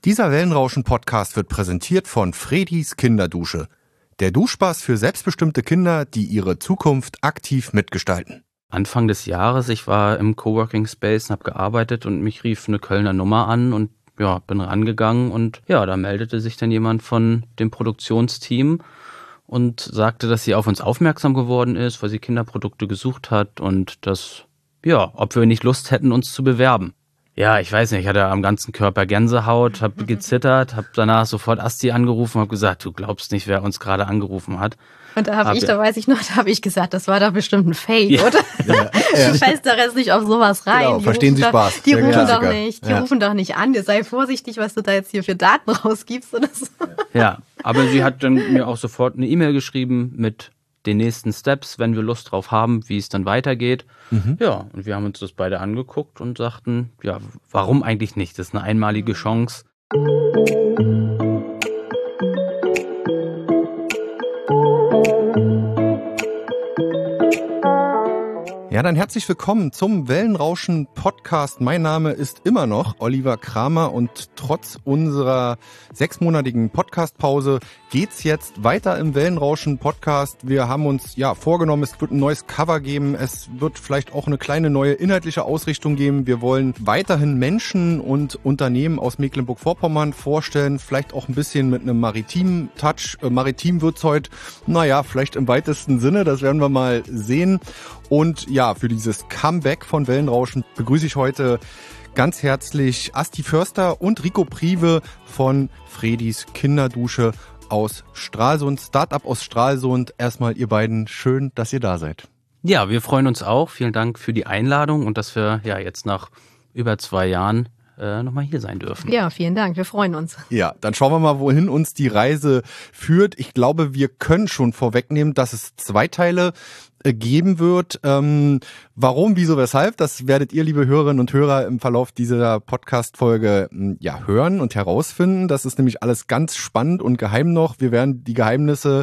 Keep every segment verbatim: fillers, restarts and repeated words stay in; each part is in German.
Dieser Wellenrauschen-Podcast wird präsentiert von Fredis Kinderdusche. Der Duschspaß für selbstbestimmte Kinder, die ihre Zukunft aktiv mitgestalten. Anfang des Jahres, ich war im Coworking Space und habe gearbeitet und mich rief eine Kölner Nummer an und ja, bin rangegangen und ja, da meldete sich dann jemand von dem Produktionsteam und sagte, dass sie auf uns aufmerksam geworden ist, weil sie Kinderprodukte gesucht hat und dass, ja, ob wir nicht Lust hätten, uns zu bewerben. Ja, ich weiß nicht, ich hatte am ganzen Körper Gänsehaut, habe gezittert, habe danach sofort Asti angerufen und habe gesagt, du glaubst nicht, wer uns gerade angerufen hat. Und da habe ich, da weiß ich noch, da habe ich gesagt, das war doch bestimmt ein Fake, Ja. oder? Ja, ja. Du fällst doch jetzt nicht auf sowas rein. Genau, Die verstehen rufen Sie doch, Spaß. Die Der rufen Klassiker. doch nicht, die Ja. rufen doch nicht an. Sei vorsichtig, was du da jetzt hier für Daten rausgibst oder so. Ja, aber sie hat dann mir auch sofort eine E-Mail geschrieben mit den nächsten Steps, wenn wir Lust drauf haben, wie es dann weitergeht. Mhm. Ja, und wir haben uns das beide angeguckt und sagten, ja, warum eigentlich nicht? Das ist eine einmalige Chance. Ja, dann herzlich willkommen zum Wellenrauschen-Podcast. Mein Name ist immer noch Oliver Kramer und trotz unserer sechsmonatigen Podcastpause geht's jetzt weiter im Wellenrauschen-Podcast. Wir haben uns ja vorgenommen, es wird ein neues Cover geben, es wird vielleicht auch eine kleine neue inhaltliche Ausrichtung geben. Wir wollen weiterhin Menschen und Unternehmen aus Mecklenburg-Vorpommern vorstellen, vielleicht auch ein bisschen mit einem maritimen Touch. Äh, maritim wird's heute, naja, vielleicht im weitesten Sinne, das werden wir mal sehen. Und ja, für dieses Comeback von Wellenrauschen begrüße ich heute ganz herzlich Asti Förster und Rico Prive von Fredis Kinderdusche aus Stralsund, Startup aus Stralsund. Erstmal ihr beiden, schön, dass ihr da seid. Ja, wir freuen uns auch. Vielen Dank für die Einladung und dass wir ja jetzt nach über zwei Jahren äh, nochmal hier sein dürfen. Ja, vielen Dank, wir freuen uns. Ja, dann schauen wir mal, wohin uns die Reise führt. Ich glaube, wir können schon vorwegnehmen, dass es zwei Teile geben wird. Ähm, warum, wieso, weshalb, das werdet ihr, liebe Hörerinnen und Hörer, im Verlauf dieser Podcast-Folge ja hören und herausfinden. Das ist nämlich alles ganz spannend und geheim noch. Wir werden die Geheimnisse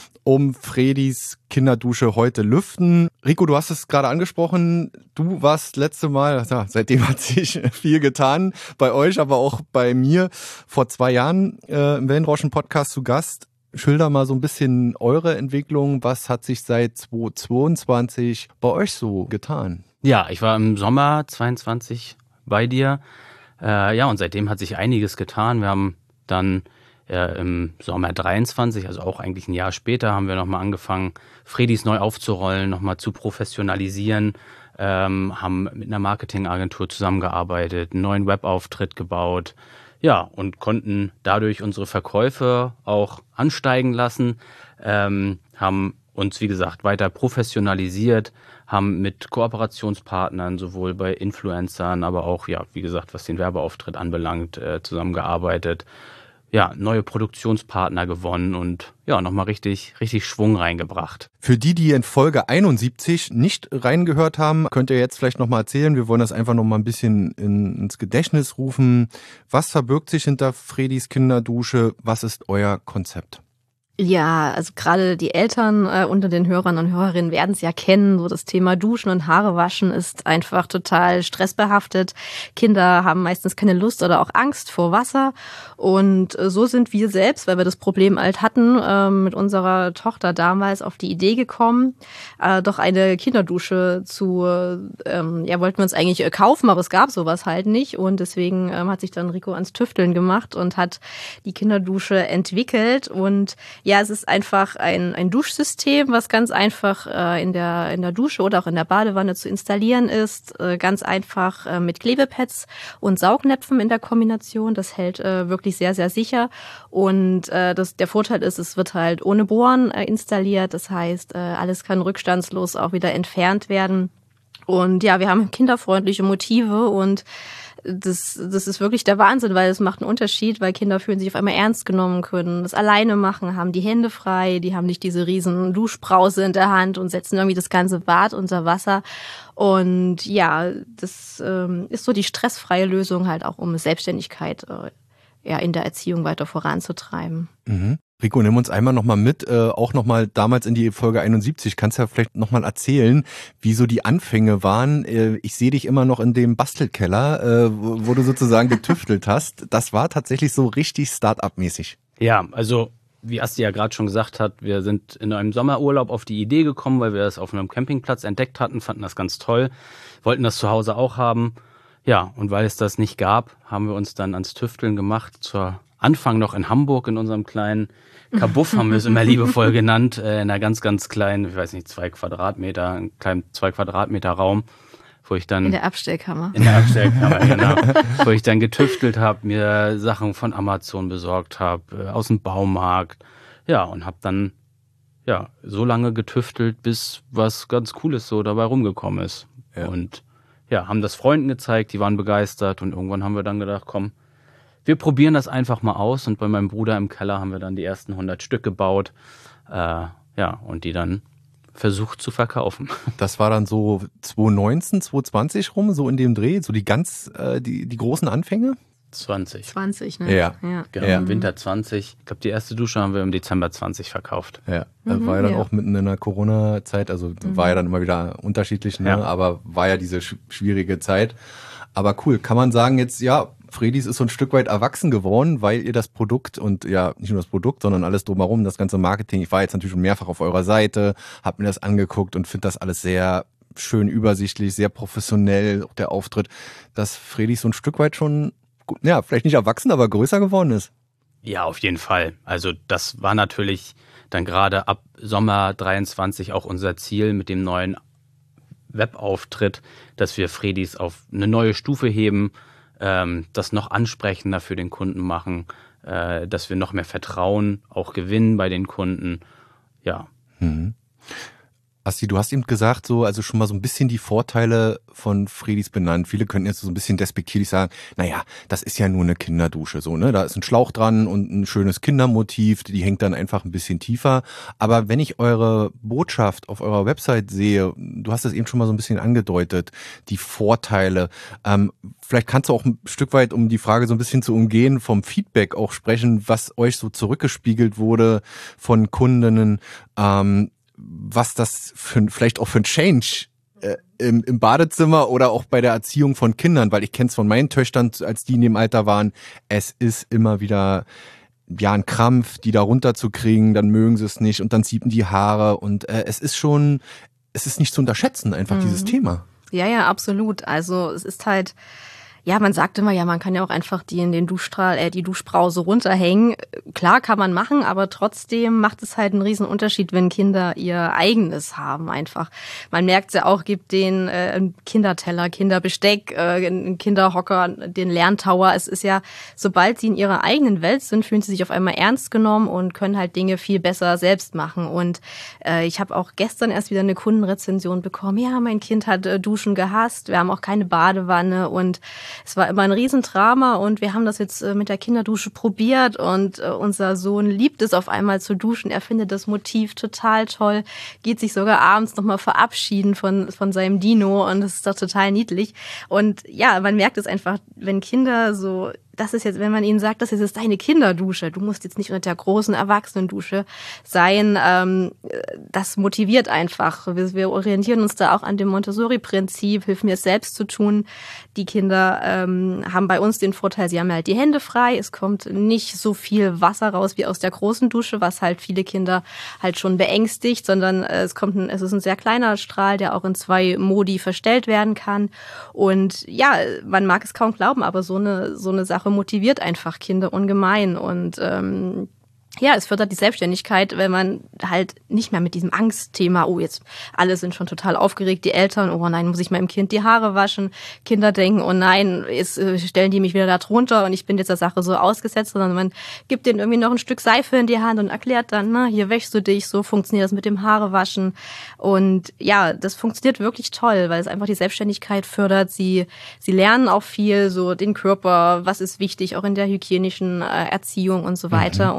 um Fredis Kinderdusche heute lüften. Rico, du hast es gerade angesprochen. Du warst letzte Mal, ja, seitdem hat sich viel getan bei euch, aber auch bei mir vor zwei Jahren äh, im Wellenrauschen-Podcast zu Gast. Schilder mal so ein bisschen eure Entwicklung. Was hat sich seit zweitausendzweiundzwanzig bei euch so getan? Ja, ich war im Sommer zweiundzwanzig bei dir. Äh, ja, und seitdem hat sich einiges getan. Wir haben dann äh, im Sommer dreiundzwanzig, also auch eigentlich ein Jahr später, haben wir nochmal angefangen, Fredis neu aufzurollen, nochmal zu professionalisieren. Ähm, haben mit einer Marketingagentur zusammengearbeitet, einen neuen Webauftritt gebaut. Ja, und konnten dadurch unsere Verkäufe auch ansteigen lassen, ähm, haben uns, wie gesagt, weiter professionalisiert, haben mit Kooperationspartnern sowohl bei Influencern, aber auch, ja, wie gesagt, was den Werbeauftritt anbelangt, äh, zusammengearbeitet. Ja, neue Produktionspartner gewonnen und ja, nochmal richtig, richtig Schwung reingebracht. Für die, die in Folge einundsiebzig nicht reingehört haben, könnt ihr jetzt vielleicht nochmal erzählen. Wir wollen das einfach nochmal ein bisschen in, ins Gedächtnis rufen. Was verbirgt sich hinter Fredis Kinderdusche? Was ist euer Konzept? Ja, also gerade die Eltern äh, unter den Hörern und Hörerinnen werden es ja kennen. So das Thema Duschen und Haare waschen ist einfach total stressbehaftet. Kinder haben meistens keine Lust oder auch Angst vor Wasser. Und äh, so sind wir selbst, weil wir das Problem halt hatten, äh, mit unserer Tochter damals auf die Idee gekommen, äh, doch eine Kinderdusche zu, äh, ähm, ja, wollten wir uns eigentlich äh, kaufen, aber es gab sowas halt nicht. Und deswegen ähm, hat sich dann Rico ans Tüfteln gemacht und hat die Kinderdusche entwickelt. Und ja, es ist einfach ein, ein Duschsystem, was ganz einfach äh, in der in der Dusche oder auch in der Badewanne zu installieren ist. Äh, ganz einfach äh, mit Klebepads und Saugnäpfen in der Kombination. Das hält äh, wirklich sehr, sehr sicher. Und äh, das, der Vorteil ist, es wird halt ohne Bohren äh, installiert. Das heißt, äh, alles kann rückstandslos auch wieder entfernt werden. Und ja, wir haben kinderfreundliche Motive und Das, das ist wirklich der Wahnsinn, weil es macht einen Unterschied, weil Kinder fühlen sich auf einmal ernst genommen, können das alleine machen, haben die Hände frei, die haben nicht diese riesen Duschbrause in der Hand und setzen irgendwie das ganze Bad unter Wasser. Und ja, das ähm, ist so die stressfreie Lösung halt auch, um Selbstständigkeit äh, ja, in der Erziehung weiter voranzutreiben. Mhm. Rico, nimm uns einmal nochmal mit, äh, auch nochmal damals in die Folge einundsiebzig. Kannst du ja vielleicht nochmal erzählen, wie so die Anfänge waren. Äh, ich sehe dich immer noch in dem Bastelkeller, äh, wo, wo du sozusagen getüftelt hast. Das war tatsächlich so richtig Start-up-mäßig. Ja, also wie Asti ja gerade schon gesagt hat, wir sind in einem Sommerurlaub auf die Idee gekommen, weil wir das auf einem Campingplatz entdeckt hatten, fanden das ganz toll, wollten das zu Hause auch haben. Ja, und weil es das nicht gab, haben wir uns dann ans Tüfteln gemacht. Zur Anfang noch in Hamburg in unserem kleinen Kabuff, haben wir es immer liebevoll genannt, äh, in einer ganz, ganz kleinen, ich weiß nicht, zwei Quadratmeter, einen kleinen zwei Quadratmeter Raum, wo ich dann... In der Abstellkammer. In der Abstellkammer, genau. Wo ich dann getüftelt habe, mir Sachen von Amazon besorgt habe, äh, aus dem Baumarkt. Ja, und habe dann ja so lange getüftelt, bis was ganz Cooles so dabei rumgekommen ist. Ja. Und ja, haben das Freunden gezeigt, die waren begeistert und irgendwann haben wir dann gedacht, komm, wir probieren das einfach mal aus und bei meinem Bruder im Keller haben wir dann die ersten hundert Stück gebaut, äh, ja, und die dann versucht zu verkaufen. Das war dann so zwanzig neunzehn, zwanzig zwanzig rum, so in dem Dreh, so die ganz, äh, die, die großen Anfänge? zwanzig. zwanzig, ne? Ja. ja. Genau, ja. im Winter zwanzig. Ich glaube, die erste Dusche haben wir im Dezember zwanzig verkauft. Ja, das war ja dann ja. auch mitten in der Corona-Zeit, also Mhm. war ja dann immer wieder unterschiedlich, ne? Ja. Aber war ja diese sch- schwierige Zeit. Aber cool, kann man sagen jetzt, ja, Fredis ist so ein Stück weit erwachsen geworden, weil ihr das Produkt und ja, nicht nur das Produkt, sondern alles drumherum, das ganze Marketing. Ich war jetzt natürlich schon mehrfach auf eurer Seite, habe mir das angeguckt und finde das alles sehr schön übersichtlich, sehr professionell, auch der Auftritt, dass Fredis so ein Stück weit schon, ja, vielleicht nicht erwachsen, aber größer geworden ist. Ja, auf jeden Fall. Also das war natürlich dann gerade ab Sommer dreiundzwanzig auch unser Ziel mit dem neuen Webauftritt, dass wir Fredis auf eine neue Stufe heben, ähm, das noch ansprechender für den Kunden machen, äh, dass wir noch mehr Vertrauen auch gewinnen bei den Kunden. Ja. Mhm. Asti, du hast eben gesagt, so, also schon mal so ein bisschen die Vorteile von Fredis benannt. Viele könnten jetzt so ein bisschen despektierlich sagen, naja, das ist ja nur eine Kinderdusche, so, ne? Da ist ein Schlauch dran und ein schönes Kindermotiv, die hängt dann einfach ein bisschen tiefer. Aber wenn ich eure Botschaft auf eurer Website sehe, du hast es eben schon mal so ein bisschen angedeutet, die Vorteile, ähm, vielleicht kannst du auch ein Stück weit, um die Frage so ein bisschen zu umgehen, vom Feedback auch sprechen, was euch so zurückgespiegelt wurde von Kundinnen, ähm, was das für, vielleicht auch für ein Change äh, im, im Badezimmer oder auch bei der Erziehung von Kindern, weil ich kenne es von meinen Töchtern, als die in dem Alter waren, es ist immer wieder ja ein Krampf, die da runterzukriegen, dann mögen sie es nicht und dann ziepen die Haare und äh, es ist schon, es ist nicht zu unterschätzen, einfach mhm. dieses Thema. Ja, ja, absolut. Also es ist halt, ja, man sagt immer, ja, man kann ja auch einfach die in den Duschstrahl, äh, die Duschbrause runterhängen. Klar kann man machen, aber trotzdem macht es halt einen riesen Unterschied, wenn Kinder ihr eigenes haben einfach. Man merkt es ja auch, gibt den äh, einen Kinderteller, Kinderbesteck, äh, einen Kinderhocker, den Lerntower. Es ist ja, sobald sie in ihrer eigenen Welt sind, fühlen sie sich auf einmal ernst genommen und können halt Dinge viel besser selbst machen. Und äh, ich habe auch gestern erst wieder eine Kundenrezension bekommen. Ja, mein Kind hat äh, Duschen gehasst. Wir haben auch keine Badewanne und es war immer ein Riesendrama und wir haben das jetzt mit der Kinderdusche probiert und unser Sohn liebt es auf einmal zu duschen. Er findet das Motiv total toll, geht sich sogar abends nochmal verabschieden von, von seinem Dino und das ist doch total niedlich. Und ja, man merkt es einfach, wenn Kinder so... Das ist jetzt, wenn man ihnen sagt, das ist jetzt deine Kinderdusche, du musst jetzt nicht unter der großen Erwachsenendusche sein, ähm, das motiviert einfach. Wir, wir orientieren uns da auch an dem Montessori-Prinzip, hilf mir es selbst zu tun. Die Kinder ähm, haben bei uns den Vorteil, sie haben halt die Hände frei, es kommt nicht so viel Wasser raus wie aus der großen Dusche, was halt viele Kinder halt schon beängstigt, sondern es kommt ein, es ist ein sehr kleiner Strahl, der auch in zwei Modi verstellt werden kann. Und ja, man mag es kaum glauben, aber so eine, so eine Sache motiviert einfach Kinder ungemein und ähm, ja, es fördert die Selbstständigkeit, wenn man halt nicht mehr mit diesem Angstthema, oh, jetzt alle sind schon total aufgeregt, die Eltern, oh nein, muss ich meinem Kind die Haare waschen, Kinder denken, oh nein, jetzt äh, stellen die mich wieder da drunter und ich bin jetzt der Sache so ausgesetzt, sondern man gibt denen irgendwie noch ein Stück Seife in die Hand und erklärt dann, na, hier wäschst du dich, so funktioniert das mit dem Haarewaschen und ja, das funktioniert wirklich toll, weil es einfach die Selbstständigkeit fördert, sie sie lernen auch viel, so den Körper, was ist wichtig, auch in der hygienischen äh, Erziehung und so weiter mhm. und es macht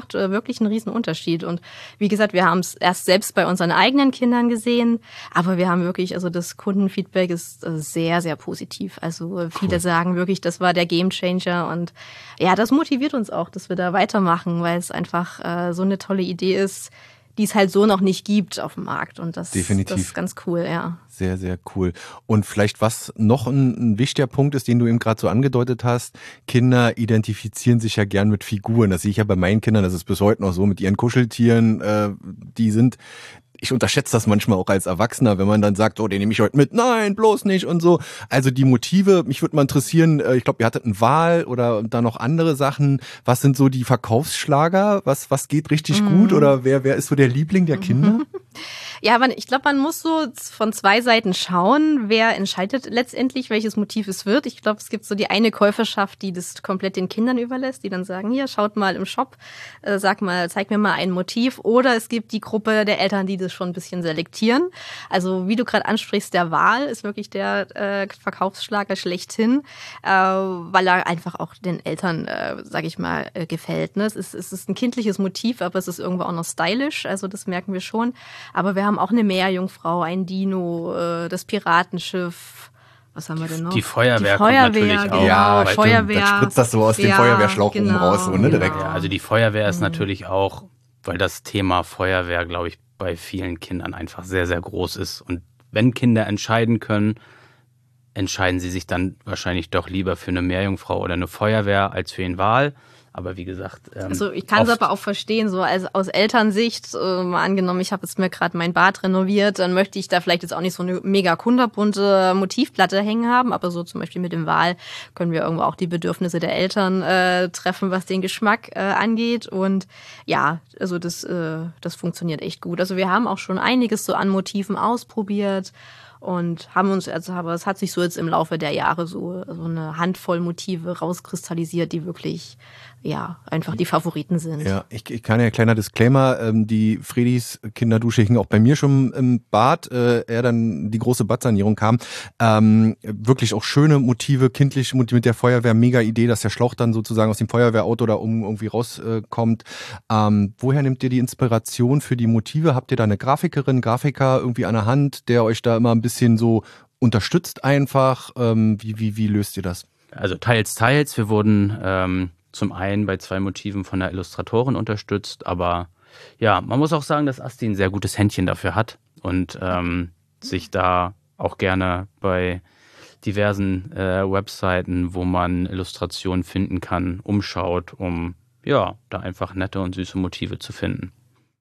macht äh, wirklich einen riesen Unterschied. Und wie gesagt, wir haben es erst selbst bei unseren eigenen Kindern gesehen, aber wir haben wirklich, also das Kundenfeedback ist äh, sehr, sehr positiv. Also äh, viele Cool. sagen wirklich, das war der Gamechanger und ja, das motiviert uns auch, dass wir da weitermachen, weil es einfach äh, so eine tolle Idee ist, die es halt so noch nicht gibt auf dem Markt. Und das, Definitiv. das ist ganz cool, ja. Sehr, sehr cool. Und vielleicht was noch ein, ein wichtiger Punkt ist, den du eben gerade so angedeutet hast, Kinder identifizieren sich ja gern mit Figuren. Das sehe ich ja bei meinen Kindern, das ist bis heute noch so, mit ihren Kuscheltieren, äh, die sind... Ich unterschätze das manchmal auch als Erwachsener, wenn man dann sagt, oh, den nehme ich heute mit, nein, bloß nicht und so. Also die Motive, mich würde mal interessieren, ich glaube, ihr hattet einen Wal oder da noch andere Sachen. Was sind so die Verkaufsschlager? Was was geht richtig Mhm. gut oder wer wer ist so der Liebling der Kinder? Ja, aber ich glaube, man muss so von zwei Seiten schauen, wer entscheidet letztendlich, welches Motiv es wird. Ich glaube, es gibt so die eine Käuferschaft, die das komplett den Kindern überlässt, die dann sagen, hier, schaut mal im Shop, äh, sag mal, zeig mir mal ein Motiv. Oder es gibt die Gruppe der Eltern, die das schon ein bisschen selektieren. Also wie du gerade ansprichst, der Wal ist wirklich der äh, Verkaufsschlager schlechthin, äh, weil er einfach auch den Eltern, äh, sag ich mal, äh, gefällt. Ne? Es ist, es ist ein kindliches Motiv, aber es ist irgendwo auch noch stylisch, also das merken wir schon. Aber wir haben auch eine Meerjungfrau, ein Dino, äh, das Piratenschiff. Was haben wir denn noch? Die Feuerwehr, die Feuerwehr kommt natürlich genau, auch. Ja, Weil- Feuerwehr. Dann spritzt das so aus dem Ja, Feuerwehrschlauch oben genau, raus, so, ne, direkt. genau. Ja, also die Feuerwehr ist natürlich auch, weil das Thema Feuerwehr, glaube ich, bei vielen Kindern einfach sehr, sehr groß ist. Und wenn Kinder entscheiden können, entscheiden sie sich dann wahrscheinlich doch lieber für eine Meerjungfrau oder eine Feuerwehr als für den Wal. Aber wie gesagt, ähm, Also ich kann es aber auch verstehen, so als aus Elternsicht, äh, mal angenommen, ich habe jetzt mir gerade mein Bad renoviert, dann möchte ich da vielleicht jetzt auch nicht so eine mega kunterbunte Motivplatte hängen haben, aber so zum Beispiel mit dem Wal können wir irgendwo auch die Bedürfnisse der Eltern äh, treffen, was den Geschmack äh, angeht. Und ja, also das, äh, das funktioniert echt gut. Also wir haben auch schon einiges so an Motiven ausprobiert. Und haben uns, also aber es hat sich so jetzt im Laufe der Jahre so, so eine Handvoll Motive rauskristallisiert, die wirklich, ja, einfach die Favoriten sind. Ja, ich, ich kann ja, kleiner Disclaimer, ähm, die Fredis Kinderdusche hing auch bei mir schon im Bad, äh, er dann die große Badsanierung kam. Ähm, wirklich auch schöne Motive, kindliche Motive mit der Feuerwehr, mega Idee, dass der Schlauch dann sozusagen aus dem Feuerwehrauto da um, irgendwie rauskommt. Äh, ähm, woher nehmt ihr die Inspiration für die Motive? Habt ihr da eine Grafikerin, Grafiker irgendwie an der Hand, der euch da immer ein bisschen so unterstützt einfach? Ähm, wie, wie, wie löst ihr das? Also teils, teils. Wir wurden ähm, zum einen bei zwei Motiven von der Illustratorin unterstützt, aber ja, man muss auch sagen, dass Asti ein sehr gutes Händchen dafür hat und ähm, sich da auch gerne bei diversen äh, Webseiten, wo man Illustrationen finden kann, umschaut, um ja, da einfach nette und süße Motive zu finden.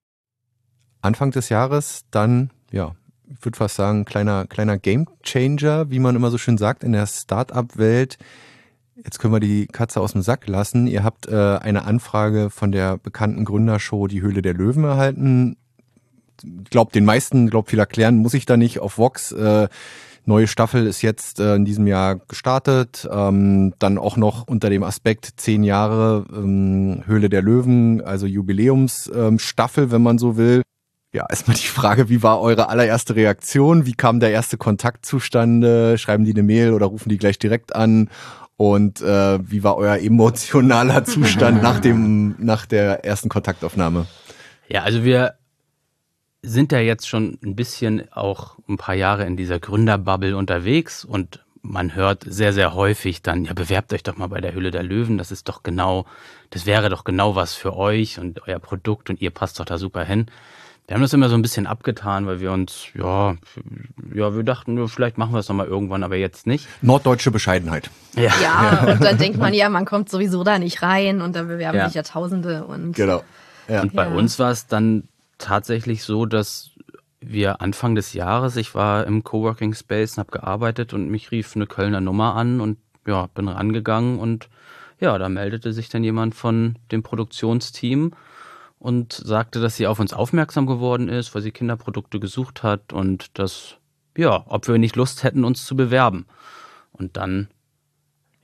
Anfang des Jahres dann, ja, ich würde fast sagen, kleiner, kleiner Gamechanger, wie man immer so schön sagt, in der Start-up-Welt. Jetzt können wir die Katze aus dem Sack lassen. Ihr habt äh, eine Anfrage von der bekannten Gründershow Die Höhle der Löwen erhalten. Glaubt den meisten, glaubt viel erklären, muss ich da nicht, auf Vox. Äh, neue Staffel ist jetzt äh, in diesem Jahr gestartet. Ähm, dann auch noch unter dem Aspekt zehn Jahre ähm, Höhle der Löwen, also Jubiläumsstaffel, ähm, wenn man so will. Ja, erstmal die Frage, wie war eure allererste Reaktion? Wie kam der erste Kontakt zustande? Schreiben die eine Mail oder rufen die gleich direkt an? Und äh, wie war euer emotionaler Zustand nach dem nach der ersten Kontaktaufnahme? Ja, also wir sind ja jetzt schon ein bisschen auch ein paar Jahre in dieser Gründerbubble unterwegs und man hört sehr, sehr häufig dann, ja, bewerbt euch doch mal bei der Höhle der Löwen, das ist doch genau, das wäre doch genau was für euch und euer Produkt und ihr passt doch da super hin. Wir haben das immer so ein bisschen abgetan, weil wir uns, ja, ja, wir dachten, vielleicht machen wir es nochmal irgendwann, aber jetzt nicht. Norddeutsche Bescheidenheit. Ja, Ja, und dann denkt man, ja, man kommt sowieso da nicht rein und dann bewerben Ja. sich ja Tausende. Und Genau. Ja. Und bei Ja. uns war es dann tatsächlich so, dass wir Anfang des Jahres, ich war im Coworking Space und habe gearbeitet und mich rief eine Kölner Nummer an und ja, bin rangegangen und ja, da meldete sich dann jemand von dem Produktionsteam und sagte, dass sie auf uns aufmerksam geworden ist, weil sie Kinderprodukte gesucht hat und dass, ja, ob wir nicht Lust hätten, uns zu bewerben. Und dann,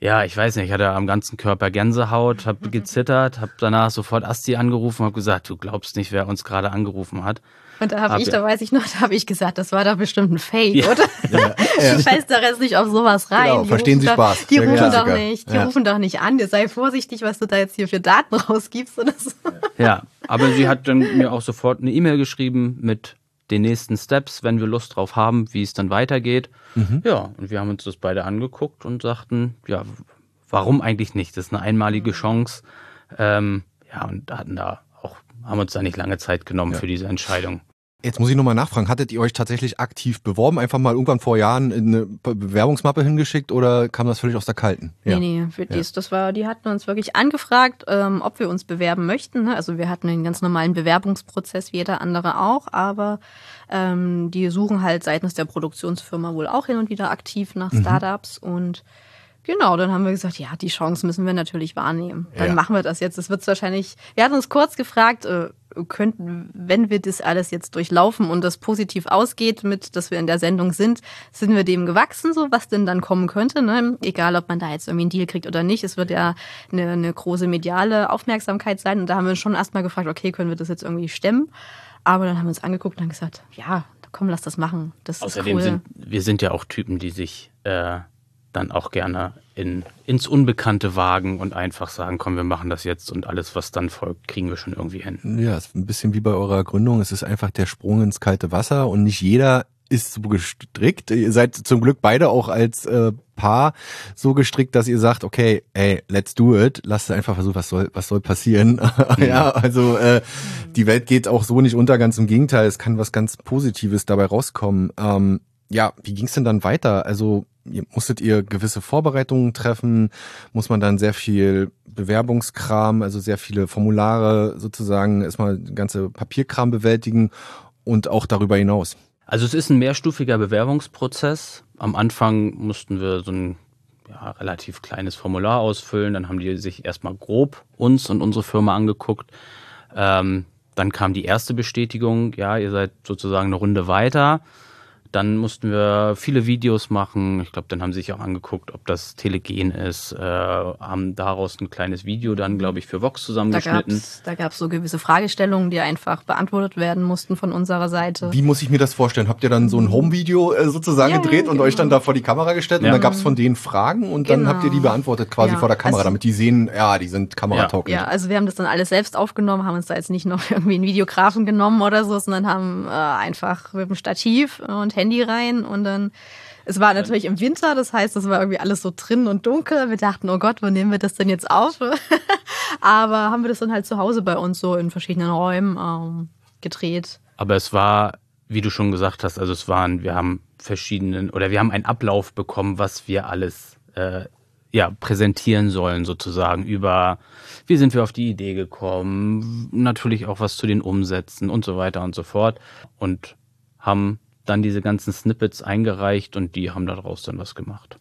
Ja, ich weiß nicht, ich hatte am ganzen Körper Gänsehaut, habe gezittert, habe danach sofort Asti angerufen und habe gesagt, du glaubst nicht, wer uns gerade angerufen hat. Und da habe Hab ich, ja. da weiß ich noch, da habe ich gesagt, das war doch bestimmt ein Fake, Ja. oder? Ja, ja. Ich weiß doch jetzt nicht auf sowas rein. Genau, Die verstehen rufen Sie doch, Spaß. Die Der rufen Klassiker. doch nicht, die Ja. rufen doch nicht an. Sei vorsichtig, was du da jetzt hier für Daten rausgibst oder so. Ja, aber sie hat dann mir auch sofort eine E-Mail geschrieben mit den nächsten Steps, wenn wir Lust drauf haben, wie es dann weitergeht. Mhm. Ja, und wir haben uns das beide angeguckt und sagten, ja, warum eigentlich nicht? Das ist eine einmalige Chance. Ähm, ja, und hatten da auch, haben uns da nicht lange Zeit genommen Ja. für diese Entscheidung. Jetzt muss ich nochmal nachfragen, hattet ihr euch tatsächlich aktiv beworben, einfach mal irgendwann vor Jahren eine Be- Bewerbungsmappe hingeschickt oder kam das völlig aus der Kalten? Nee, nee, für dies, das war, die hatten uns wirklich angefragt, ähm, ob wir uns bewerben möchten. Ne? Also wir hatten einen ganz normalen Bewerbungsprozess, wie jeder andere auch, aber ähm, die suchen halt seitens der Produktionsfirma wohl auch hin und wieder aktiv nach Startups und genau, dann haben wir gesagt, ja, die Chance müssen wir natürlich wahrnehmen. Dann Ja. machen wir das jetzt. Das wird wahrscheinlich, wir hatten uns kurz gefragt, äh, könnten, wenn wir das alles jetzt durchlaufen und das positiv ausgeht mit, dass wir in der Sendung sind, sind wir dem gewachsen, so was denn dann kommen könnte, ne? Egal, ob man da jetzt irgendwie einen Deal kriegt oder nicht. Es wird ja eine, eine große mediale Aufmerksamkeit sein und da haben wir uns schon erstmal gefragt, okay, können wir das jetzt irgendwie stemmen? Aber dann haben wir uns angeguckt und dann gesagt, ja, komm, lass das machen. Das Außerdem ist cool. sind wir sind ja auch Typen, die sich äh, dann auch gerne in, ins Unbekannte wagen und einfach sagen, komm, wir machen das jetzt und alles, was dann folgt, kriegen wir schon irgendwie hin. Ja, ist ein bisschen wie bei eurer Gründung. Es ist einfach der Sprung ins kalte Wasser und nicht jeder ist so gestrickt. Ihr seid zum Glück beide auch als äh, Paar so gestrickt, dass ihr sagt, okay, ey, let's do it. Lasst einfach versuchen, was soll, was soll passieren. Ja, also äh, die Welt geht auch so nicht unter, ganz im Gegenteil. Es kann was ganz Positives dabei rauskommen. Ähm, ja, wie ging es denn dann weiter? Also ihr, musstet ihr gewisse Vorbereitungen treffen? Muss man dann sehr viel Bewerbungskram, also sehr viele Formulare sozusagen, erstmal ganze Papierkram bewältigen und auch darüber hinaus? Also es ist ein mehrstufiger Bewerbungsprozess. Am Anfang mussten wir so ein ja, relativ kleines Formular ausfüllen. Dann haben die sich erstmal grob uns und unsere Firma angeguckt. Ähm, dann kam die erste Bestätigung, ja, ihr seid sozusagen eine Runde weiter. Dann mussten wir viele Videos machen. Ich glaube, dann haben sie sich auch angeguckt, ob das telegen ist. Äh, haben daraus ein kleines Video dann, glaube ich, für Vox Da zusammengeschnitten. gab's, da gab's so gewisse Fragestellungen, die einfach beantwortet werden mussten von unserer Seite. Wie muss ich mir das vorstellen? Habt ihr dann so ein Home-Video äh, sozusagen Ja, gedreht ja, und genau. euch dann da vor die Kamera gestellt Ja. und dann gab's von denen Fragen und dann Genau. habt ihr die beantwortet quasi Ja, vor der Kamera, also- damit die sehen, ja, die sind kameratauglich. Ja, also wir haben das dann alles selbst aufgenommen, haben uns da jetzt nicht noch irgendwie einen Videografen genommen oder so, sondern haben äh, einfach mit dem Stativ und Handy rein und dann, es war natürlich im Winter, das heißt, es war irgendwie alles so drin und dunkel. Wir dachten, oh Gott, wo nehmen wir das denn jetzt auf? Aber haben wir das dann halt zu Hause bei uns so in verschiedenen Räumen ähm, gedreht. Aber es war, wie du schon gesagt hast, also es waren, wir haben verschiedenen, oder wir haben einen Ablauf bekommen, was wir alles äh, ja, präsentieren sollen sozusagen über, wie sind wir auf die Idee gekommen, natürlich auch was zu den Umsätzen und so weiter und so fort und haben dann diese ganzen Snippets eingereicht und die haben daraus dann was gemacht.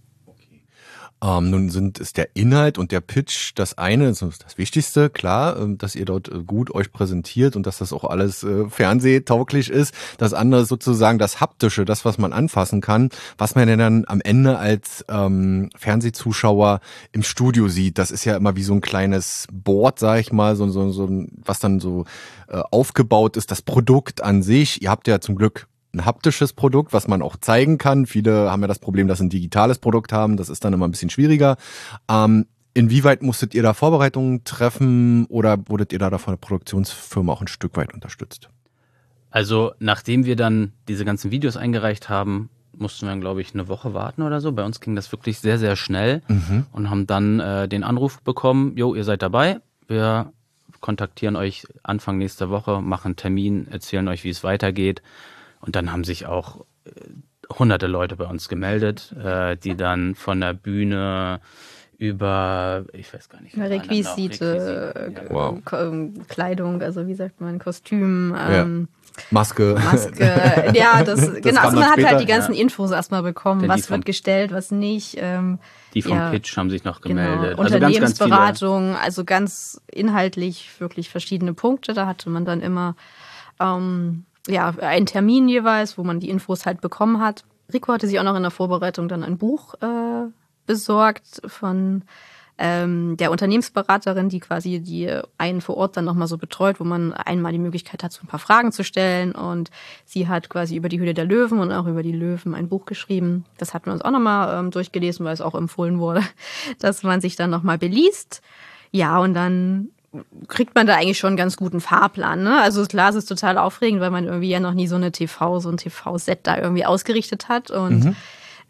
Ähm, nun sind ist der Inhalt und der Pitch das eine, das ist das Wichtigste, klar, ähm, dass ihr dort äh, gut euch präsentiert und dass das auch alles äh, fernsehtauglich ist. Das andere ist sozusagen das Haptische, das, was man anfassen kann, was man denn dann am Ende als ähm, Fernsehzuschauer im Studio sieht. Das ist ja immer wie so ein kleines Board, sag ich mal, so, so, so ein, was dann so äh, aufgebaut ist, das Produkt an sich. Ihr habt ja zum Glück ein haptisches Produkt, was man auch zeigen kann. Viele haben ja das Problem, dass sie ein digitales Produkt haben. Das ist dann immer ein bisschen schwieriger. Ähm, inwieweit musstet ihr da Vorbereitungen treffen oder wurdet ihr da von der Produktionsfirma auch ein Stück weit unterstützt? Also nachdem wir dann diese ganzen Videos eingereicht haben, mussten wir dann, glaube ich, eine Woche warten oder so. Bei uns ging das wirklich sehr, sehr schnell Mhm. und haben dann äh, den Anruf bekommen, jo, ihr seid dabei, wir kontaktieren euch Anfang nächster Woche, machen einen Termin, erzählen euch, wie es weitergeht. Und dann haben sich auch äh, hunderte Leute bei uns gemeldet, äh, die dann von der Bühne über, ich weiß gar nicht, was Requisite, Requisiten, ja. Wow. K- Kleidung, also wie sagt man, Kostüm, ähm, Maske. Maske. Ja, das, Das genau. kam Also dann man hat später. halt die ganzen Infos erstmal bekommen, Denn die was vom- wird gestellt, was nicht. Ähm, Die vom ja, Pitch haben sich noch Genau. gemeldet. Also ganz, ganz viele. Unternehmensberatung, also ganz inhaltlich wirklich verschiedene Punkte. Da hatte man dann immer ähm, ja, einen Termin jeweils, wo man die Infos halt bekommen hat. Rico hatte sich auch noch in der Vorbereitung dann ein Buch äh, besorgt von ähm, der Unternehmensberaterin, die quasi die einen vor Ort dann nochmal so betreut, wo man einmal die Möglichkeit hat, so ein paar Fragen zu stellen. Und sie hat quasi über die Höhle der Löwen und auch über die Löwen ein Buch geschrieben. Das hatten wir uns auch nochmal ähm, durchgelesen, weil es auch empfohlen wurde, dass man sich dann nochmal beliest. Ja, und dann kriegt man da eigentlich schon einen ganz guten Fahrplan, ne? Also klar, es ist total aufregend, weil man irgendwie ja noch nie so eine T V, so ein T V-Set da irgendwie ausgerichtet hat. Und mhm.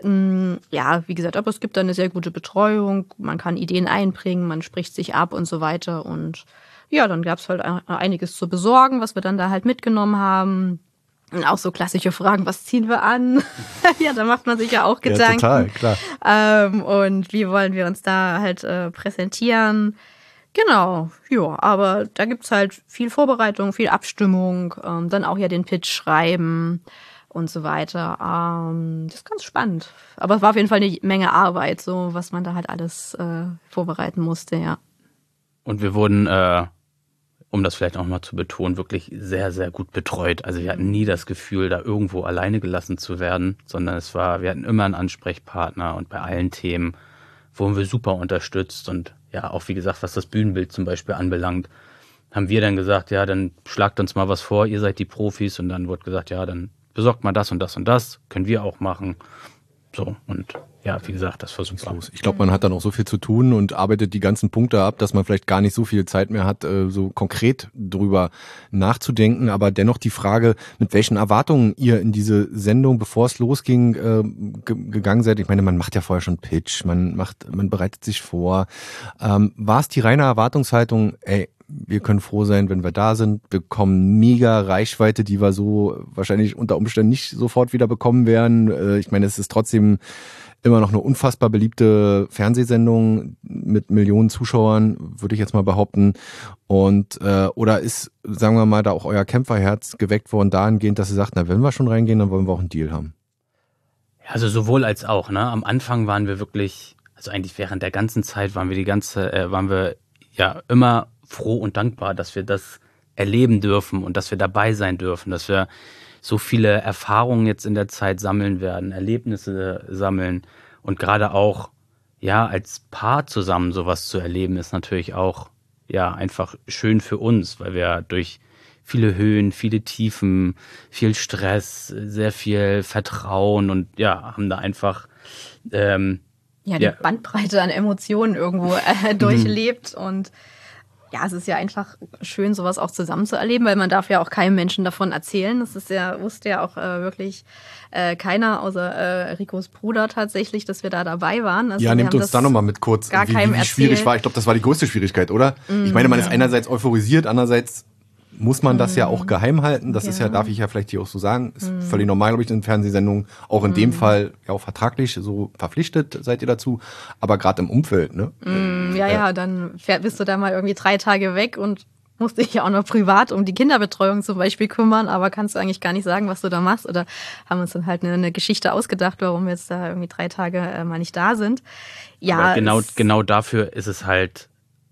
Ja, wie gesagt, aber es gibt da eine sehr gute Betreuung, man kann Ideen einbringen, man spricht sich ab und so weiter. Und ja, dann gab es halt einiges zu besorgen, was wir dann da halt mitgenommen haben. Und auch so klassische Fragen, was ziehen wir an? Ja, da macht man sich ja auch Gedanken. Ja, total, klar. Ähm, und wie wollen wir uns da halt äh, präsentieren? Genau, ja, aber da gibt's halt viel Vorbereitung, viel Abstimmung, ähm, dann auch ja den Pitch schreiben und so weiter. Ähm, das ist ganz spannend. Aber es war auf jeden Fall eine Menge Arbeit, so was man da halt alles äh, vorbereiten musste, ja. Und wir wurden, äh, um das vielleicht auch mal zu betonen, wirklich sehr, sehr gut betreut. Also wir hatten nie das Gefühl, da irgendwo alleine gelassen zu werden, sondern es war, wir hatten immer einen Ansprechpartner und bei allen Themen wurden wir super unterstützt. Und ja, auch wie gesagt, was das Bühnenbild zum Beispiel anbelangt, haben wir dann gesagt, ja, dann schlagt uns mal was vor, ihr seid die Profis. Und dann wurde gesagt, ja, dann besorgt mal das und das und das, können wir auch machen. So, und ja, wie gesagt, das war super. Ich glaube, man hat dann auch so viel zu tun und arbeitet die ganzen Punkte ab, dass man vielleicht gar nicht so viel Zeit mehr hat, so konkret drüber nachzudenken. Aber dennoch die Frage, mit welchen Erwartungen ihr in diese Sendung, bevor es losging, ge- gegangen seid. Ich meine, man macht ja vorher schon Pitch, man macht, man bereitet sich vor. Ähm, war es die reine Erwartungshaltung, ey, wir können froh sein, wenn wir da sind, wir bekommen mega Reichweite, die wir so wahrscheinlich unter Umständen nicht sofort wieder bekommen werden. Ich meine, es ist trotzdem immer noch eine unfassbar beliebte Fernsehsendung mit Millionen Zuschauern, würde ich jetzt mal behaupten. Und äh, oder ist, sagen wir mal, da auch euer Kämpferherz geweckt worden dahingehend, dass ihr sagt, na, wenn wir schon reingehen, dann wollen wir auch einen Deal haben? Also sowohl als auch, ne? Am Anfang waren wir wirklich, also eigentlich während der ganzen Zeit waren wir die ganze, äh, waren wir ja immer froh und dankbar, dass wir das erleben dürfen und dass wir dabei sein dürfen, dass wir so viele Erfahrungen jetzt in der Zeit sammeln werden, Erlebnisse sammeln und gerade auch, ja, als Paar zusammen sowas zu erleben, ist natürlich auch, ja, einfach schön für uns, weil wir durch viele Höhen, viele Tiefen, viel Stress, sehr viel Vertrauen und ja, haben da einfach ähm, ja, die ja. Bandbreite an Emotionen irgendwo äh, durchlebt und ja, es ist ja einfach schön, sowas auch zusammen zu erleben, weil man darf ja auch keinem Menschen davon erzählen. Das ist ja, wusste ja auch äh, wirklich äh, keiner, außer äh, Ricos Bruder tatsächlich, dass wir da dabei waren. Also ja, nehmt uns da nochmal mit kurz, gar wie, keinem wie schwierig erzählt. war. Ich glaube, das war die größte Schwierigkeit, oder? Mm, ich meine, man ja. ist einerseits euphorisiert, andererseits muss man das mm. ja auch geheim halten. Das ja. ist ja, darf ich ja vielleicht hier auch so sagen, ist mm. völlig normal, glaube ich, in Fernsehsendungen. Auch in mm. dem Fall ja auch vertraglich so verpflichtet seid ihr dazu. Aber gerade im Umfeld, ne? Mm, ja, äh, ja, dann fähr, bist du da mal irgendwie drei Tage weg und musst dich ja auch noch privat um die Kinderbetreuung zum Beispiel kümmern, aber kannst du eigentlich gar nicht sagen, was du da machst. Oder haben uns dann halt eine, eine Geschichte ausgedacht, warum wir jetzt da irgendwie drei Tage äh, mal nicht da sind. Ja, aber genau, genau dafür ist es halt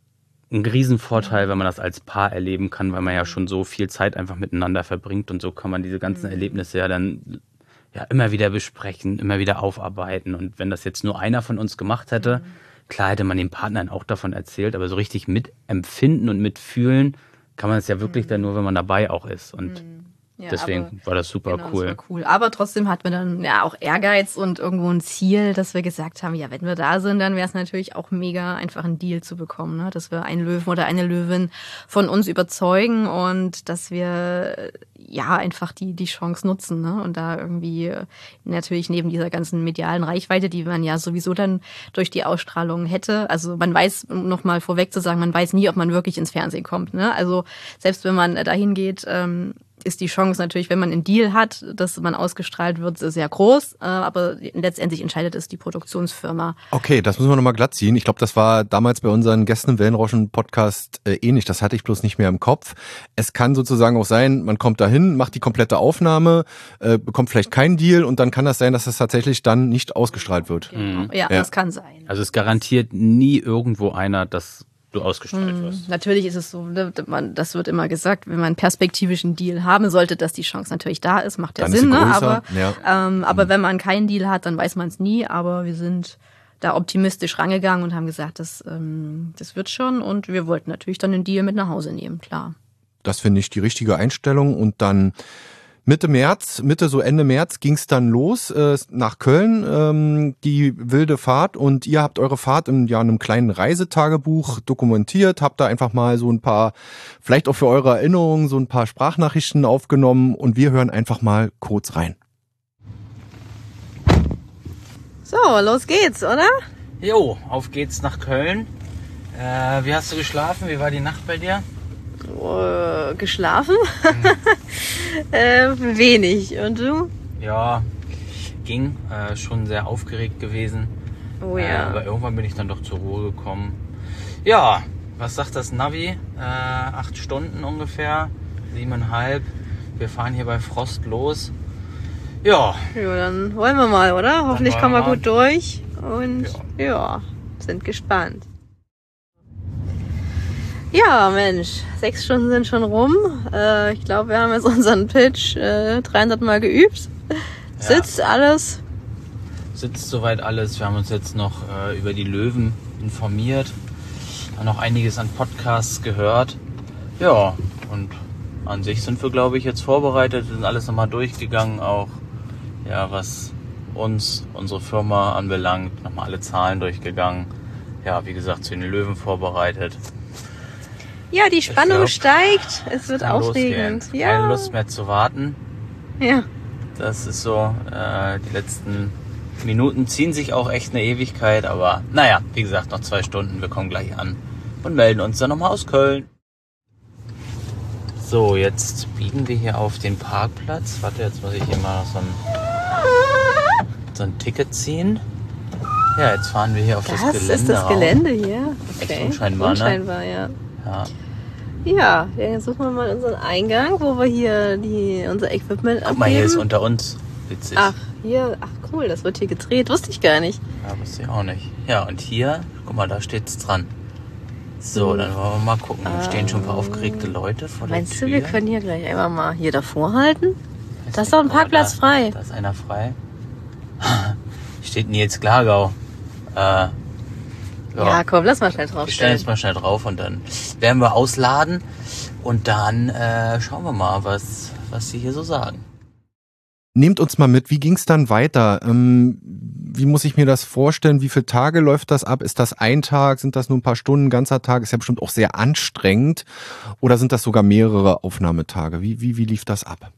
ein Riesenvorteil, wenn man das als Paar erleben kann, weil man ja schon so viel Zeit einfach miteinander verbringt und so kann man diese ganzen mhm. Erlebnisse ja dann ja immer wieder besprechen, immer wieder aufarbeiten. Und wenn das jetzt nur einer von uns gemacht hätte, mhm. klar hätte man den Partnern auch davon erzählt, aber so richtig mitempfinden und mitfühlen kann man es ja wirklich mhm. dann nur, wenn man dabei auch ist. Und mhm. ja, deswegen war das super genau, cool. Das war cool. Aber trotzdem hatten wir dann ja auch Ehrgeiz und irgendwo ein Ziel, dass wir gesagt haben, ja, wenn wir da sind, dann wäre es natürlich auch mega einfach einen Deal zu bekommen, ne? Dass wir einen Löwen oder eine Löwin von uns überzeugen und dass wir ja einfach die die Chance nutzen, ne? Und da irgendwie natürlich neben dieser ganzen medialen Reichweite, die man ja sowieso dann durch die Ausstrahlung hätte, also man weiß, um noch mal vorweg zu sagen, man weiß nie, ob man wirklich ins Fernsehen kommt, ne? Also selbst wenn man dahin geht, ähm, ist die Chance natürlich, wenn man einen Deal hat, dass man ausgestrahlt wird, sehr groß. Aber letztendlich entscheidet es die Produktionsfirma. Okay, das müssen wir nochmal glatt ziehen. Ich glaube, das war damals bei unseren Gästen im Wellenrauschen-Podcast äh, ähnlich. Das hatte ich bloß nicht mehr im Kopf. Es kann sozusagen auch sein, man kommt dahin, macht die komplette Aufnahme, äh, bekommt vielleicht keinen Deal und dann kann das sein, dass das tatsächlich dann nicht ausgestrahlt wird. Genau. Ja, ja, das kann sein. Also es garantiert nie irgendwo einer, dass du ausgestrahlt hm, wirst. Natürlich ist es so, das wird immer gesagt, wenn man einen perspektivischen Deal haben sollte, dass die Chance natürlich da ist, macht ja dann Sinn. ist sie ne? größer. Aber, ja. ähm, aber hm. wenn man keinen Deal hat, dann weiß man es nie. Aber wir sind da optimistisch rangegangen und haben gesagt, das, ähm, das wird schon. Und wir wollten natürlich dann den Deal mit nach Hause nehmen, klar. Das finde ich die richtige Einstellung. Und dann Mitte März, Mitte so Ende März ging es dann los äh, nach Köln, ähm, die wilde Fahrt. Und ihr habt eure Fahrt in ja, einem kleinen Reisetagebuch dokumentiert, habt da einfach mal so ein paar, vielleicht auch für eure Erinnerungen, so ein paar Sprachnachrichten aufgenommen. Und wir hören einfach mal kurz rein. So, los geht's, oder? Jo, auf geht's nach Köln. Äh, wie hast du geschlafen? Wie war die Nacht bei dir? Uh, geschlafen? Mhm. äh, wenig. Und du? Ja, ging. Äh, schon sehr aufgeregt gewesen. Oh ja. Äh, aber irgendwann bin ich dann doch zur Ruhe gekommen. Ja, was sagt das Navi? Äh, acht Stunden ungefähr, siebeneinhalb. Wir fahren hier bei Frost los. Ja. Ja, dann wollen wir mal, oder? Hoffentlich kommen wir mal. gut durch. Und ja, ja sind gespannt. Ja, Mensch, sechs Stunden sind schon rum. Äh, ich glaube, wir haben jetzt unseren Pitch äh, dreihundert Mal geübt. Ja. Sitzt alles? Sitzt soweit alles. Wir haben uns jetzt noch äh, über die Löwen informiert. Haben noch einiges an Podcasts gehört. Ja, und an sich sind wir, glaube ich, jetzt vorbereitet. Wir sind alles nochmal durchgegangen, auch ja, was uns, unsere Firma anbelangt. Nochmal alle Zahlen durchgegangen. Ja, wie gesagt, zu den Löwen vorbereitet. Ja, die Spannung glaub, steigt. Es wird aufregend. Losgehen. Ja. Keine Lust mehr zu warten. Ja. Das ist so, äh, die letzten Minuten ziehen sich auch echt eine Ewigkeit. Aber naja, wie gesagt, noch zwei Stunden. Wir kommen gleich an und melden uns dann nochmal aus Köln. So, jetzt biegen wir hier auf den Parkplatz. Warte, jetzt muss ich hier mal noch so ein, so ein Ticket ziehen. Ja, jetzt fahren wir hier auf das, das Gelände. Das ist das Gelände hier? Okay. Echt unscheinbar, unscheinbar, ne? ja. Ja. Ja, jetzt suchen wir mal unseren Eingang, wo wir hier die, unser Equipment abgeben. Guck mal, hier ist unter uns. Witzig. Ach, hier, ach cool, das wird hier gedreht. Wusste ich gar nicht. Ja, wusste ich auch nicht. Ja, und hier, guck mal, da steht's dran. So, dann wollen wir mal gucken. Da stehen schon ein paar aufgeregte Leute vor der Tür. Meinst du, wir können hier gleich einfach mal hier davor halten? Da ist doch ein Parkplatz frei. Da ist einer frei. Steht Nils Glagau. Äh, ja. ja, komm, lass mal schnell drauf. Wir stellen jetzt mal schnell drauf und dann werden wir ausladen und dann äh, schauen wir mal, was, was sie hier so sagen. Nehmt uns mal mit, wie ging es dann weiter? Ähm, wie muss ich mir das vorstellen? Wie viele Tage läuft das ab? Ist das ein Tag? Sind das nur ein paar Stunden? Ein ganzer Tag? Ist ja bestimmt auch sehr anstrengend. Oder sind das sogar mehrere Aufnahmetage? Wie, wie, wie lief das ab?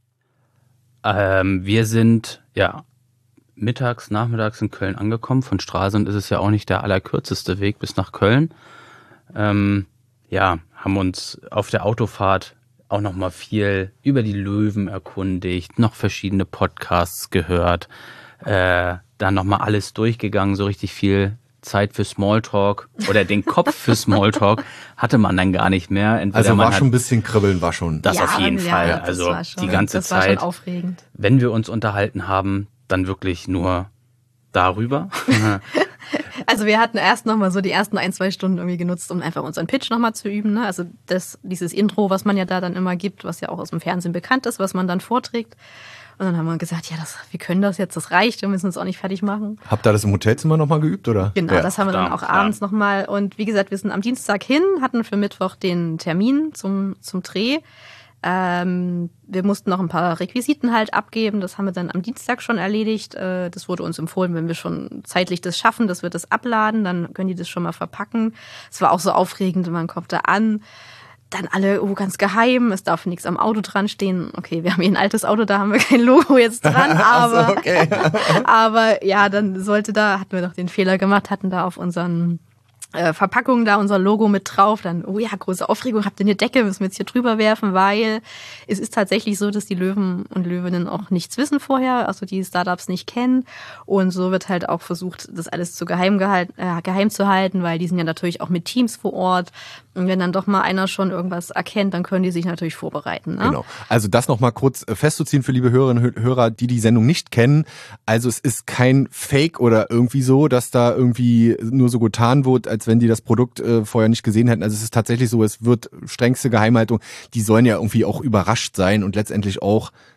Ähm, wir sind, ja, mittags, nachmittags in Köln angekommen. Von Stralsund ist es ja auch nicht der allerkürzeste Weg bis nach Köln. Ähm, ja, haben uns auf der Autofahrt auch noch mal viel über die Löwen erkundigt, noch verschiedene Podcasts gehört, äh, dann noch mal alles durchgegangen, so richtig viel Zeit für Smalltalk oder den Kopf für Smalltalk hatte man dann gar nicht mehr. Entweder also war man schon ein bisschen kribbeln, war schon. Das ja, auf jeden ja, Fall. Ja, also schon, die ganze das war Zeit, schon aufregend. Wenn wir uns unterhalten haben, dann wirklich nur darüber. Also wir hatten erst nochmal so die ersten ein, zwei Stunden irgendwie genutzt, um einfach unseren Pitch nochmal zu üben. Ne? Also das, dieses Intro, was man ja da dann immer gibt, was ja auch aus dem Fernsehen bekannt ist, was man dann vorträgt. Und dann haben wir gesagt, ja, das, wir können das jetzt, das reicht, wir müssen uns auch nicht fertig machen. Habt ihr das im Hotelzimmer nochmal geübt, oder? Genau, ja. das haben wir dann auch ja. abends nochmal. Und wie gesagt, wir sind am Dienstag hin, hatten für Mittwoch den Termin zum, zum Dreh. Ähm, wir mussten noch ein paar Requisiten halt abgeben, das haben wir dann am Dienstag schon erledigt. Äh, das wurde uns empfohlen, wenn wir schon zeitlich das schaffen, dass wir das abladen, dann können die das schon mal verpacken. Es war auch so aufregend, man kommt da an, dann alle oh, ganz geheim, es darf nichts am Auto dran stehen. Okay, wir haben hier ein altes Auto, da haben wir kein Logo jetzt dran, aber, so, okay. aber ja, dann sollte da, hatten wir doch den Fehler gemacht, hatten da auf unseren Äh, Verpackung da unser Logo mit drauf, dann, oh ja, große Aufregung, habt ihr eine Decke, müssen wir jetzt hier drüber werfen, weil es ist tatsächlich so, dass die Löwen und Löwinnen auch nichts wissen vorher, also die Startups nicht kennen und so wird halt auch versucht, das alles zu geheim, gehalten, äh, geheim zu halten, weil die sind ja natürlich auch mit Teams vor Ort und wenn dann doch mal einer schon irgendwas erkennt, dann können die sich natürlich vorbereiten. Ne? Genau, also das nochmal kurz festzuziehen für liebe Hörerinnen und Hörer, die die Sendung nicht kennen, also es ist kein Fake oder irgendwie so, dass da irgendwie nur so getan wird, als wenn die das Produkt äh, vorher nicht gesehen hätten. Also es ist tatsächlich so, es wird strengste Geheimhaltung. Die sollen ja irgendwie auch überrascht sein und letztendlich auch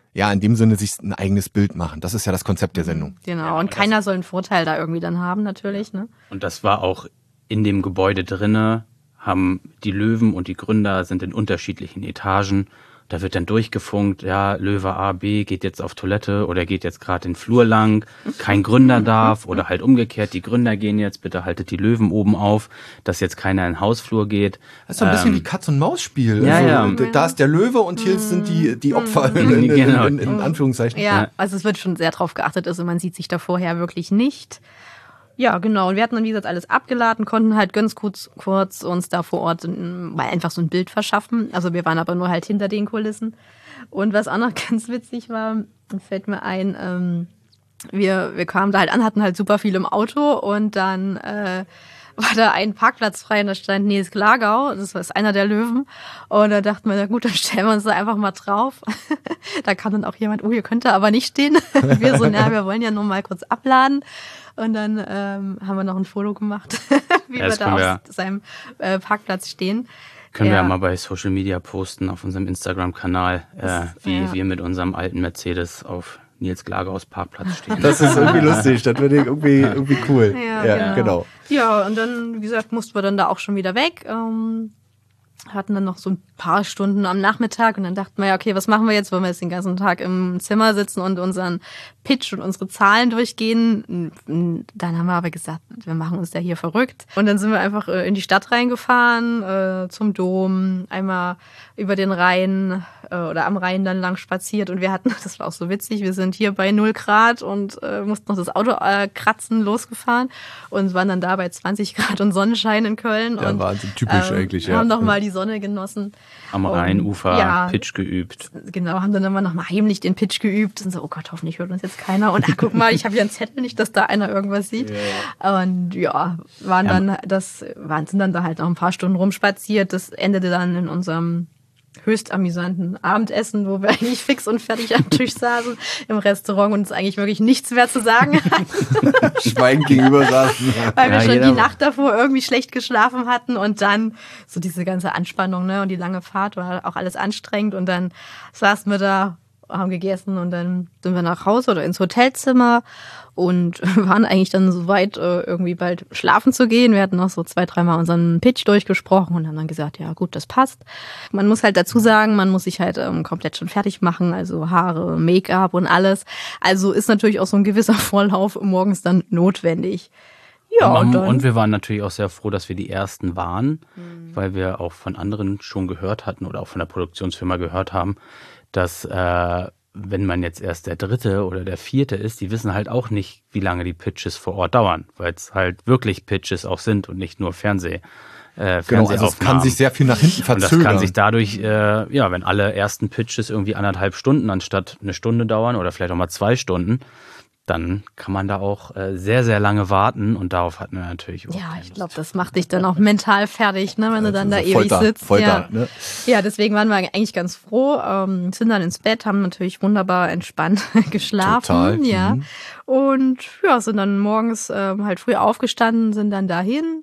ja, in dem Sinne sich ein eigenes Bild machen. Das ist ja das Konzept der Sendung. Genau, Ja, und, und keiner soll einen Vorteil da irgendwie dann haben, natürlich. Ne? Und das war auch in dem Gebäude drinne, haben die Löwen und die Gründer sind in unterschiedlichen Etagen. Da wird dann durchgefunkt, ja, Löwe A, B geht jetzt auf Toilette oder geht jetzt gerade den Flur lang, kein Gründer darf oder halt umgekehrt, die Gründer gehen jetzt, bitte haltet die Löwen oben auf, dass jetzt keiner in den Hausflur geht. Das ist so ein bisschen Ähm, wie Katz-und-Maus-Spiel. ja, also, ja. d- Da ist der Löwe und hier sind die, die Opfer in, in, in, Genau. in, in Anführungszeichen. Ja, Ja. also es wird schon sehr drauf geachtet, also man sieht sich da vorher wirklich nicht. Ja, genau. Und wir hatten dann, wie gesagt, alles abgeladen, konnten halt ganz kurz, kurz uns da vor Ort ähm, mal einfach so ein Bild verschaffen. Also wir waren aber nur halt hinter den Kulissen. Und was auch noch ganz witzig war, fällt mir ein, ähm, wir, wir kamen da halt an, hatten halt super viel im Auto und dann äh, war da ein Parkplatz frei und da stand Nils Glagau, das ist einer der Löwen. Und da dachten wir, na gut, dann stellen wir uns da einfach mal drauf. Da kam dann auch jemand, oh, ihr könnt da aber nicht stehen. Und wir so, na, wir wollen ja nur mal kurz abladen. Und dann ähm, haben wir noch ein Foto gemacht, wie Ja, wir das da können auf wir- seinem äh, Parkplatz stehen. Können wir Ja. ja mal bei Social Media posten auf unserem Instagram-Kanal, äh, Das- wie ja. wir mit unserem alten Mercedes auf Nils Glagaus Parkplatz stehen. Das ist irgendwie lustig, das finde ich irgendwie, irgendwie cool. Ja, genau. Ja, und dann, wie gesagt, mussten wir dann da auch schon wieder weg. Ähm, hatten dann noch so ein paar Stunden am Nachmittag und dann dachten wir, ja, okay, was machen wir jetzt? Wollen wir jetzt den ganzen Tag im Zimmer sitzen und unseren Pitch und unsere Zahlen durchgehen? Dann haben wir aber gesagt, wir machen uns da hier verrückt. Und dann sind wir einfach äh, in die Stadt reingefahren, äh, zum Dom, einmal über den Rhein äh, oder am Rhein dann lang spaziert und wir hatten, das war auch so witzig, wir sind hier bei null Grad und äh, mussten noch das Auto äh, kratzen, losgefahren und waren dann da bei zwanzig Grad und Sonnenschein in Köln. Ja, und, Wahnsinn, typisch eigentlich, ja. Haben noch mal die Sonne genossen. Am Und, Rheinufer ja, Pitch geübt. Genau, haben dann immer noch mal heimlich den Pitch geübt und so, oh Gott, hoffentlich hört uns jetzt keiner. Und ach, guck mal, ich habe hier einen Zettel, nicht, dass da einer irgendwas sieht. Ja. Und ja, waren Ja. dann, das waren, sind dann da halt noch ein paar Stunden rumspaziert. Das endete dann in unserem höchst amüsanten Abendessen, wo wir eigentlich fix und fertig am Tisch saßen im Restaurant und uns eigentlich wirklich nichts mehr zu sagen hatten, Schweigen gegenüber saßen. weil wir Ja, schon jeder- die Nacht davor irgendwie schlecht geschlafen hatten und dann so diese ganze Anspannung, ne, und die lange Fahrt war auch alles anstrengend und dann saßen wir da, haben gegessen und dann sind wir nach Hause oder ins Hotelzimmer und waren eigentlich dann so weit, äh, irgendwie bald schlafen zu gehen. Wir hatten noch so zwei, dreimal unseren Pitch durchgesprochen und haben dann gesagt, ja gut, das passt. Man muss halt dazu sagen, man muss sich halt ähm, komplett schon fertig machen, also Haare, Make-up und alles. Also ist natürlich auch so ein gewisser Vorlauf morgens dann notwendig. Ja, und, und, man, dann, und wir waren natürlich auch sehr froh, dass wir die Ersten waren, Mhm. weil wir auch von anderen schon gehört hatten oder auch von der Produktionsfirma gehört haben, dass äh, wenn man jetzt erst der Dritte oder der Vierte ist, die wissen halt auch nicht, wie lange die Pitches vor Ort dauern, weil es halt wirklich Pitches auch sind und nicht nur Fernseh. Äh, Genau, also es kann sich sehr viel nach hinten Und verzögern. das kann sich dadurch, äh, ja, wenn alle ersten Pitches irgendwie anderthalb Stunden anstatt eine Stunde dauern oder vielleicht auch mal zwei Stunden, dann kann man da auch äh, sehr, sehr lange warten und darauf hatten wir natürlich überhaupt ja, keine ich Lust. glaube, das macht dich dann auch mental fertig, ne, wenn du dann da so ewig Folter, sitzt. Folter, ja. ne? ja, deswegen waren wir eigentlich ganz froh, ähm, sind dann ins Bett, haben natürlich wunderbar entspannt geschlafen. Total, Ja. mhm. Und ja, sind dann morgens ähm, halt früh aufgestanden, sind dann dahin.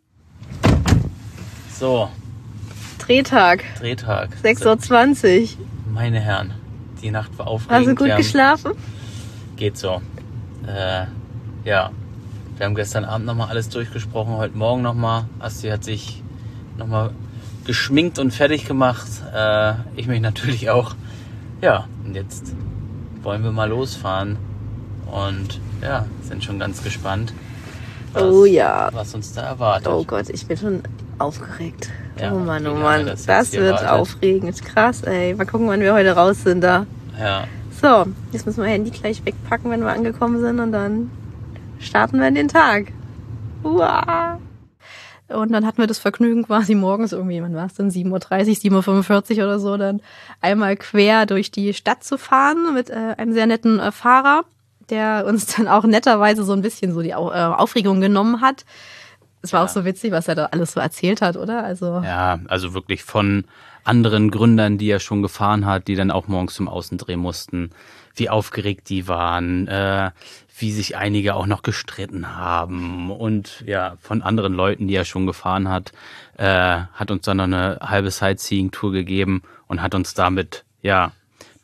So, Drehtag, Drehtag. sechs Uhr zwanzig. Meine Herren, die Nacht war aufregend. Hast du gut Wir haben- geschlafen? Geht so. Äh, ja, wir haben gestern Abend nochmal alles durchgesprochen, heute Morgen nochmal. Asti hat sich nochmal geschminkt und fertig gemacht. Äh, ich mich natürlich auch. Ja, und jetzt wollen wir mal losfahren. Und ja, sind schon ganz gespannt, was, Oh ja. was uns da erwartet. Oh Gott, ich bin schon aufgeregt. Ja, oh Mann, wie oh lange Mann, das das, jetzt hier wird wartet. aufregend. Krass, ey. Mal gucken, wann wir heute raus sind da. Ja, So, jetzt müssen wir Handy gleich wegpacken, wenn wir angekommen sind und dann starten wir in den Tag. Uah. Und dann hatten wir das Vergnügen quasi morgens irgendwie, wann war es denn, sieben Uhr dreißig, sieben Uhr fünfundvierzig oder so, dann einmal quer durch die Stadt zu fahren mit äh, einem sehr netten äh, Fahrer, der uns dann auch netterweise so ein bisschen so die Au äh, Aufregung genommen hat. Es war Ja. auch so witzig, was er da alles so erzählt hat, oder? Also ja, also wirklich von anderen Gründern, die er schon gefahren hat, die dann auch morgens zum Außendreh mussten, wie aufgeregt die waren, äh, wie sich einige auch noch gestritten haben und ja, von anderen Leuten, die er schon gefahren hat, äh, hat uns dann noch eine halbe Sightseeing-Tour gegeben und hat uns damit, ja,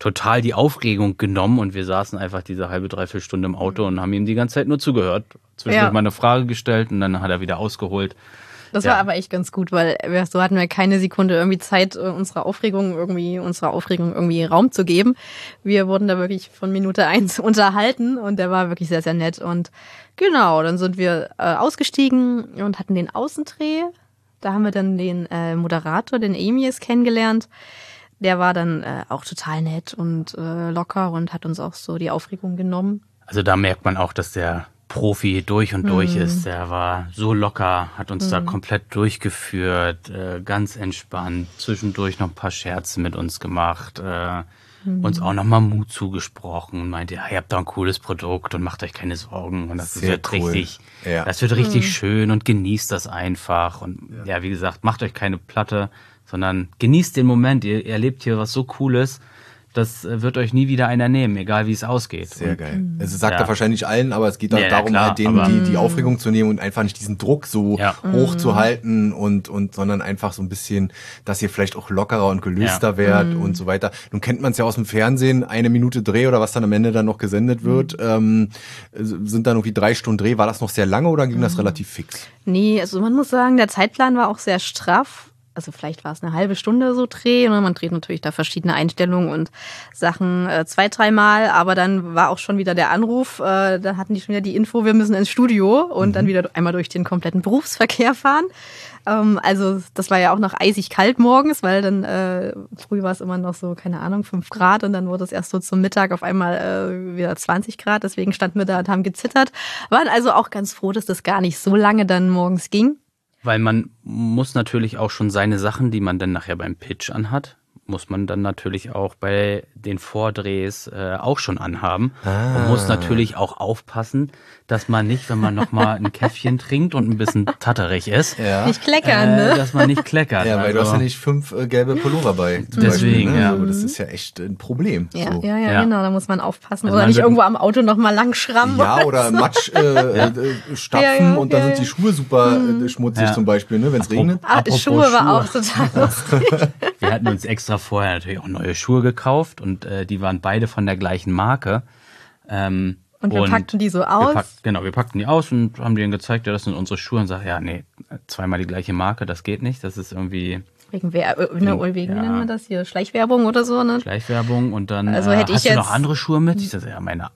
total die Aufregung genommen und wir saßen einfach diese halbe, dreiviertel Stunde im Auto und haben ihm die ganze Zeit nur zugehört. Zwischendurch Ja. mal eine Frage gestellt und dann hat er wieder ausgeholt. Das Ja. war aber echt ganz gut, weil wir, so hatten wir keine Sekunde irgendwie Zeit, unserer Aufregung irgendwie, unserer Aufregung irgendwie Raum zu geben. Wir wurden da wirklich von Minute eins unterhalten und der war wirklich sehr, sehr nett. Und genau, dann sind wir äh, ausgestiegen und hatten den Außendreh. Da haben wir dann den äh, Moderator, den Emius, kennengelernt. Der war dann äh, auch total nett und äh, locker und hat uns auch so die Aufregung genommen. Also da merkt man auch, dass der Profi durch und durch Mhm. ist. Der war so locker, hat uns da komplett durchgeführt, äh, ganz entspannt, zwischendurch noch ein paar Scherze mit uns gemacht, äh, uns auch nochmal Mut zugesprochen und meinte, ja, ihr habt da ein cooles Produkt und macht euch keine Sorgen und das Sehr wird cool. richtig, Ja. das wird richtig schön und genießt das einfach und ja. wie gesagt, macht euch keine Platte, sondern genießt den Moment. Ihr, ihr erlebt hier was so Cooles. Das äh, wird euch nie wieder einer nehmen, egal wie es ausgeht. Sehr Und geil. Also sagt Ja. er wahrscheinlich allen, aber es geht halt Ja, ja, darum, klar, halt denen aber- die, die Aufregung zu nehmen und einfach nicht diesen Druck so Ja. hoch zu halten und, und, sondern einfach so ein bisschen, dass ihr vielleicht auch lockerer und gelöster Ja. werdet und so weiter. Nun kennt man es ja aus dem Fernsehen, eine Minute Dreh oder was dann am Ende dann noch gesendet wird, ähm, sind dann irgendwie drei Stunden Dreh. War das noch sehr lange oder ging das relativ fix? Nee, also man muss sagen, der Zeitplan war auch sehr straff. Also vielleicht war es eine halbe Stunde so Dreh. Und man dreht natürlich da verschiedene Einstellungen und Sachen äh, zwei, dreimal. Aber dann war auch schon wieder der Anruf. Äh, dann hatten die schon wieder die Info, wir müssen ins Studio und dann wieder einmal durch den kompletten Berufsverkehr fahren. Ähm, also das war ja auch noch eisig kalt morgens, weil dann äh, früh war es immer noch so, keine Ahnung, fünf Grad. Und dann wurde es erst so zum Mittag auf einmal äh, wieder zwanzig Grad. Deswegen standen wir da und haben gezittert. Waren also auch ganz froh, dass das gar nicht so lange dann morgens ging. Weil man muss natürlich auch schon seine Sachen, die man dann nachher beim Pitch anhat, muss man dann natürlich auch bei den Vordrehs äh, auch schon anhaben. Ah. Man muss natürlich auch aufpassen, dass man nicht, wenn man nochmal ein Käffchen trinkt und ein bisschen tatterig ist, Ja. Nicht kleckern, äh, ne? dass man nicht kleckert. Ja, weil du Also- hast ja nicht fünf äh, gelbe Pullover bei. Zum Deswegen, Beispiel, ne? ja. Also das ist ja echt ein Problem. Ja, so. ja, ja, Ja. genau, da muss man aufpassen. Also oder man nicht wird- irgendwo am Auto nochmal lang schrammen. Ja, oder Matsch äh, Ja. äh, stapfen Ja, ja, und dann ja, sind ja. die Schuhe super äh, schmutzig Ja. zum Beispiel, ne, wenn es regnet. Ah, Apropos Schuhe war Schuhe. auch total lustig. Wir hatten uns extra vorher natürlich auch neue Schuhe gekauft und äh, die waren beide von der gleichen Marke. Ähm, Und wir packten die so aus. Wir pack, genau, wir packten die aus und haben denen gezeigt, ja, das sind unsere Schuhe und sagen, ja, nee, zweimal die gleiche Marke, das geht nicht, das ist irgendwie Wegen, Wer äh, ne, wegen wie Ja. nennt man das hier? Schleichwerbung oder so, ne? Schleichwerbung und dann Also äh, hätte ich hast du noch jetzt- andere Schuhe mit? Ich sage, ja, meine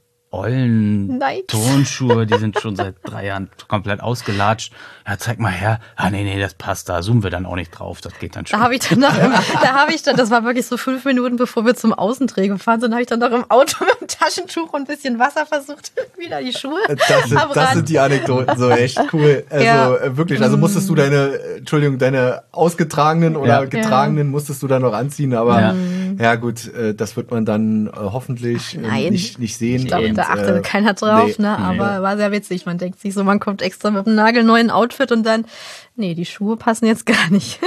ollen Nein. Turnschuhe, die sind schon seit drei Jahren komplett ausgelatscht. Ja, zeig mal her. Ah, nee, nee, das passt, da zoomen wir dann auch nicht drauf, das geht dann schon. Da habe ich dann noch im, da habe ich dann, das war wirklich so fünf Minuten, bevor wir zum Außendreh gefahren sind, habe ich dann noch im Auto mit dem Taschentuch und ein bisschen Wasser versucht, wieder die Schuhe Das sind, am das Rand. sind die Anekdoten, so echt cool. Also Ja. äh, wirklich, also musstest du deine, äh, Entschuldigung, deine ausgetragenen oder Ja. getragenen musstest du dann noch anziehen, aber ja, Ja. gut, äh, das wird man dann äh, hoffentlich äh, Nein. nicht, nicht sehen. Ich glaube, und, da achtet äh, keiner drauf, nee, ne? nee. Aber war sehr witzig. Man denkt sich so, man kommt extra mit einem nagelneuen Outfit und dann, nee, die Schuhe passen jetzt gar nicht.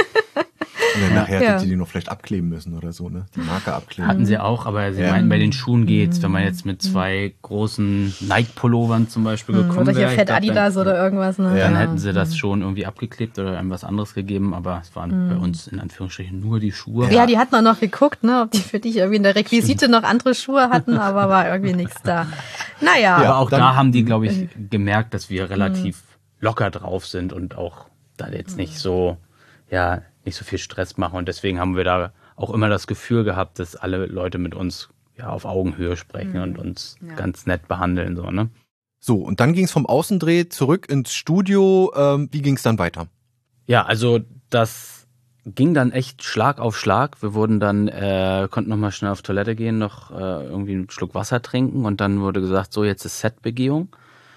Und dann nachher Ja. hätte die die noch vielleicht abkleben müssen oder so, ne? Die Marke abkleben. Hatten sie auch, aber sie Ja. meinten, bei den Schuhen geht's, wenn man jetzt mit zwei großen Nike-Pullovern zum Beispiel gekommen Oder hier wäre. ich Fett glaub, Adidas dann, oder irgendwas, ne? Ja. Dann hätten sie das schon irgendwie abgeklebt oder einem was anderes gegeben, aber es waren bei uns in Anführungsstrichen nur die Schuhe. Ja, die hatten auch noch geguckt, ne, ob die für dich irgendwie in der Requisite noch andere Schuhe hatten, aber war irgendwie nichts da. Naja, Aber Ja, auch dann- da haben die, glaube ich, gemerkt, dass wir relativ locker drauf sind und auch da jetzt nicht so, ja, nicht so viel Stress machen. Und deswegen haben wir da auch immer das Gefühl gehabt, dass alle Leute mit uns ja auf Augenhöhe sprechen und uns Ja. ganz nett behandeln, so, ne? So, und dann ging es vom Außendreh zurück ins Studio. Ähm, wie ging es dann weiter? Ja, also das ging dann echt Schlag auf Schlag. Wir wurden dann, äh, konnten nochmal schnell auf Toilette gehen, noch äh, irgendwie einen Schluck Wasser trinken und dann wurde gesagt, so jetzt ist Setbegehung.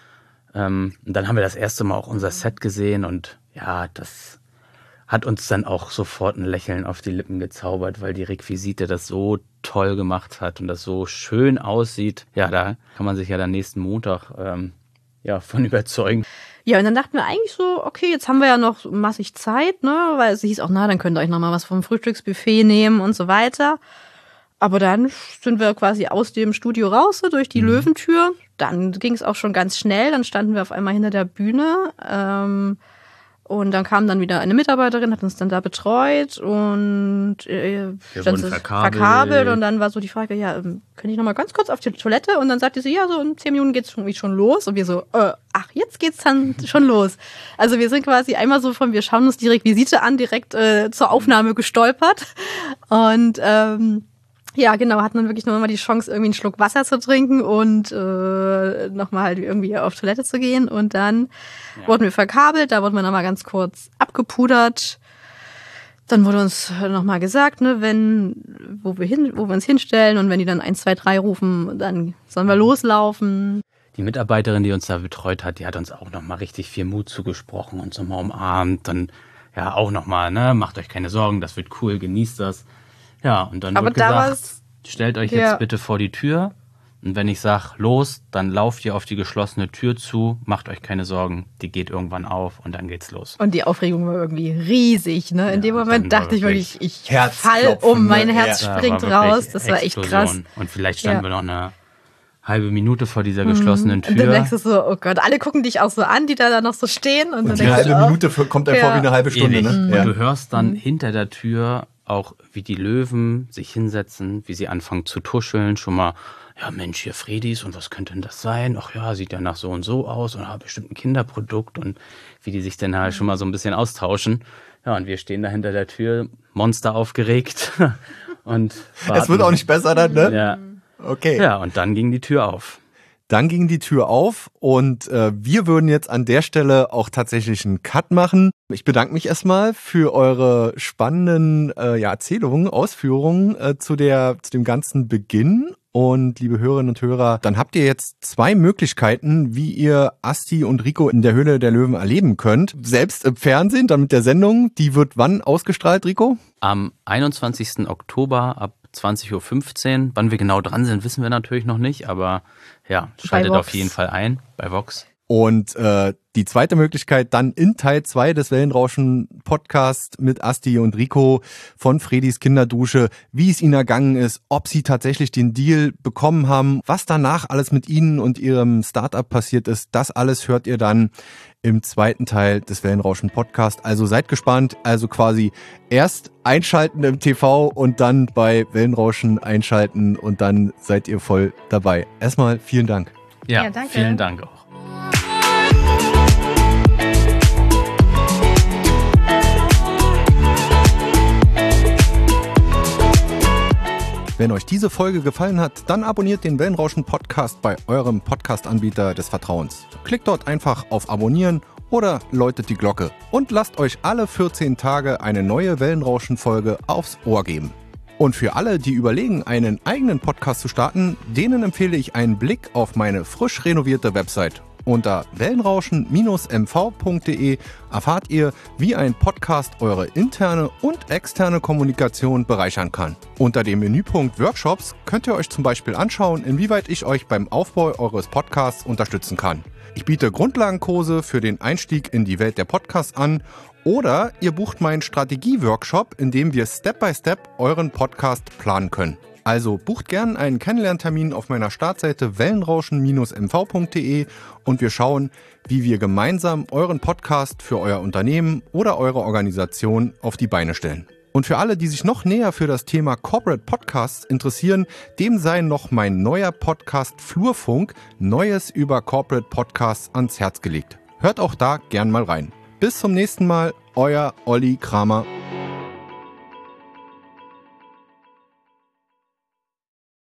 Ähm, und dann haben wir das erste Mal auch unser Set gesehen und ja, das hat uns dann auch sofort ein Lächeln auf die Lippen gezaubert, weil die Requisite das so toll gemacht hat und das so schön aussieht. Ja, da kann man sich ja dann nächsten Montag ähm, ja, von überzeugen. Ja, und dann dachten wir eigentlich so, okay, jetzt haben wir ja noch massig Zeit, ne, weil es hieß auch, na, dann könnt ihr euch noch mal was vom Frühstücksbuffet nehmen und so weiter. Aber dann sind wir quasi aus dem Studio raus, so durch die Löwentür. Dann ging es auch schon ganz schnell, dann standen wir auf einmal hinter der Bühne. Ähm, Und dann kam dann wieder eine Mitarbeiterin, hat uns dann da betreut und äh, Wir dann wurden so verkabelt. verkabelt. Und dann war so die Frage, ja, ähm, könnte ich noch mal ganz kurz auf die Toilette? Und dann sagte sie, ja, so in zehn Minuten geht's schon, schon los. Und wir so, äh, ach, jetzt geht's dann schon los. Also wir sind quasi einmal so von, wir schauen uns die Requisite an, direkt äh, zur Aufnahme gestolpert. Und ähm, ja, genau, hatten dann wirklich noch mal die Chance, irgendwie einen Schluck Wasser zu trinken und äh, nochmal halt irgendwie auf Toilette zu gehen. Und dann ja. wurden wir verkabelt, da wurden wir nochmal ganz kurz abgepudert. Dann wurde uns nochmal gesagt, ne, wenn, wo wir hin, wo wir uns hinstellen und wenn die dann eins, zwei, drei rufen, dann sollen wir loslaufen. Die Mitarbeiterin, die uns da betreut hat, die hat uns auch nochmal richtig viel Mut zugesprochen und so mal umarmt. Dann ja auch nochmal, ne, macht euch keine Sorgen, das wird cool, genießt das. Ja, und dann Aber wird da gesagt, stellt euch ja. jetzt bitte vor die Tür. Und wenn ich sage, los, dann lauft ihr auf die geschlossene Tür zu, macht euch keine Sorgen, die geht irgendwann auf und dann geht's los. Und die Aufregung war irgendwie riesig, ne? In Ja, dem Moment dachte ich wirklich, ich fall um, mein Herz Ja, springt war raus. Das war echt krass. Und vielleicht standen Ja. wir noch eine halbe Minute vor dieser geschlossenen Tür. Und dann denkst du so, oh Gott, alle gucken dich auch so an, die da, da noch so stehen. Und, Und dann die denkst halbe du, oh, Minute kommt dann Ja. vor wie eine halbe Stunde. Ewig. Ne? Und Ja. du hörst dann hinter der Tür auch, wie die Löwen sich hinsetzen, wie sie anfangen zu tuscheln, schon mal, ja Mensch, hier Fredis und was könnte denn das sein? Ach ja, sieht ja nach so und so aus und hat bestimmt ein Kinderprodukt und wie die sich dann halt schon mal so ein bisschen austauschen. Ja, und wir stehen da hinter der Tür, Monster aufgeregt und warten. Es wird auch nicht besser dann, ne? Ja. Okay. Ja, und dann ging die Tür auf. Dann ging die Tür auf und äh, wir würden jetzt an der Stelle auch tatsächlich einen Cut machen. Ich bedanke mich erstmal für eure spannenden äh, ja, Erzählungen, Ausführungen äh, zu der zu dem ganzen Beginn. Und liebe Hörerinnen und Hörer, dann habt ihr jetzt zwei Möglichkeiten, wie ihr Asti und Rico in der Höhle der Löwen erleben könnt. Selbst im Fernsehen, dann mit der Sendung. Die wird wann ausgestrahlt, Rico? Am einundzwanzigsten Oktober ab zwanzig Uhr fünfzehn. Wann wir genau dran sind, wissen wir natürlich noch nicht, aber ja, schaltet auf jeden Fall ein bei Vox. Und äh, die zweite Möglichkeit dann in Teil zwei des Wellenrauschen-Podcasts mit Asti und Rico von Fredis Kinderdusche, wie es ihnen ergangen ist, ob sie tatsächlich den Deal bekommen haben, was danach alles mit ihnen und ihrem Startup passiert ist, das alles hört ihr dann im zweiten Teil des Wellenrauschen-Podcasts. Also seid gespannt, also quasi erst einschalten im T V und dann bei Wellenrauschen einschalten und dann seid ihr voll dabei. Erstmal vielen Dank. Ja, Ja, danke. vielen Dank auch. Wenn euch diese Folge gefallen hat, dann abonniert den Wellenrauschen-Podcast bei eurem Podcast-Anbieter des Vertrauens. Klickt dort einfach auf Abonnieren oder läutet die Glocke und lasst euch alle vierzehn Tage eine neue Wellenrauschen-Folge aufs Ohr geben. Und für alle, die überlegen, einen eigenen Podcast zu starten, denen empfehle ich einen Blick auf meine frisch renovierte Website. Unter wellenrauschen Bindestrich m v punkt de erfahrt ihr, wie ein Podcast eure interne und externe Kommunikation bereichern kann. Unter dem Menüpunkt Workshops könnt ihr euch zum Beispiel anschauen, inwieweit ich euch beim Aufbau eures Podcasts unterstützen kann. Ich biete Grundlagenkurse für den Einstieg in die Welt der Podcasts an oder ihr bucht meinen Strategie-Workshop, in dem wir Step by Step euren Podcast planen können. Also bucht gern einen Kennenlerntermin auf meiner Startseite wellenrauschen Bindestrich m v punkt de und wir schauen, wie wir gemeinsam euren Podcast für euer Unternehmen oder eure Organisation auf die Beine stellen. Und für alle, die sich noch näher für das Thema Corporate Podcasts interessieren, dem sei noch mein neuer Podcast Flurfunk, Neues über Corporate Podcasts ans Herz gelegt. Hört auch da gern mal rein. Bis zum nächsten Mal, euer Olli Kramer.